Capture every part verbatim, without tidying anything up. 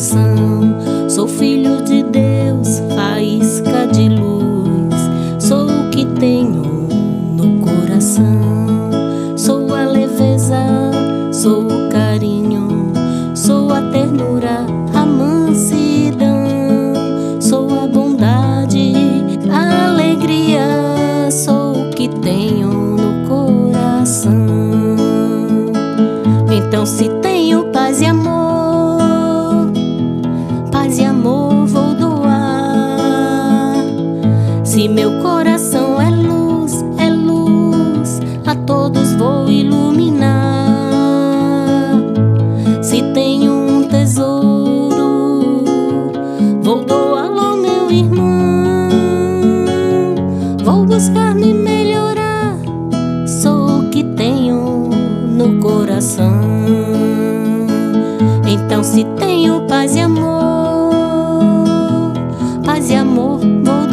coração. Sou filho de Deus, faísca de luz. Sou o que tenho no coração. Sou a leveza, sou o carinho, sou a ternura, a mansidão. Sou a bondade, a alegria. Sou o que tenho no coração. Então, se tenho paz e amor, paz e amor vou doar. Se meu coração é luz, é luz, a todos vou iluminar. Se tenho um tesouro, vou doá-lo ao meu irmão. Vou buscar me melhorar, sou o que tenho no coração. Então, se tenho paz e amor, paz e amor vou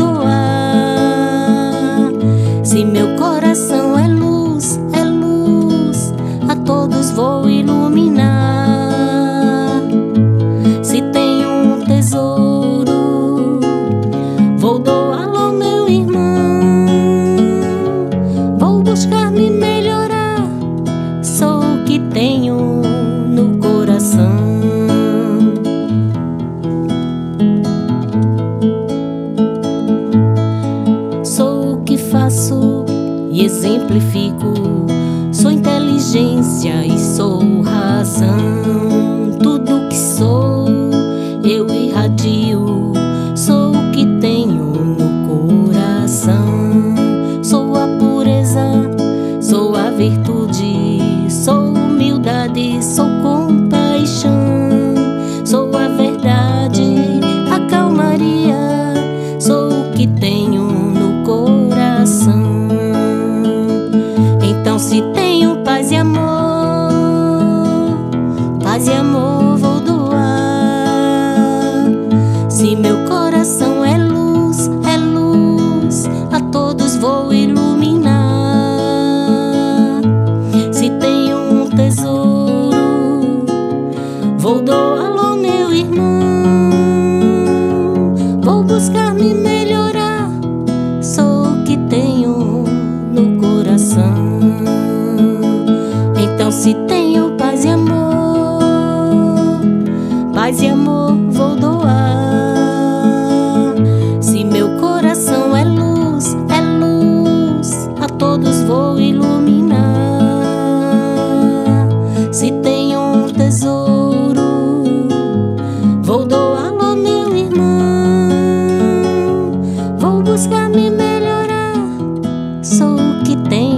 doar. Se meu coração é luz, é luz, a todos vou iluminar. Se tenho um tesouro, vou doá-lo ao meu irmão. Vou buscar me melhorar, sou o que tenho no coração. Sou o que faço e exemplifico. Sou inteligência e sou razão. Tudo que sou, eu irradio. Sou o que tenho no coração. Sou a pureza, sou a virtude, sou humildade, sou compaixão. Sou a verdade, a calmaria, sou o que tenho no coração. Então, se tenho paz e amor, paz e amor vou doar. Se meu coração é luz, é luz, a todos vou iluminar. Se tenho um tesouro, vou doá-lo ao meu irmão. Vou buscar me melhorar, sou o que tenho no coração. Então, se tenho paz e amor, paz e amor vou doar. Se meu coração é luz, é luz, a todos vou iluminar. Se tenho um tesouro, vou doá-lo ao meu irmão. Vou buscar me melhorar, sou o que tenho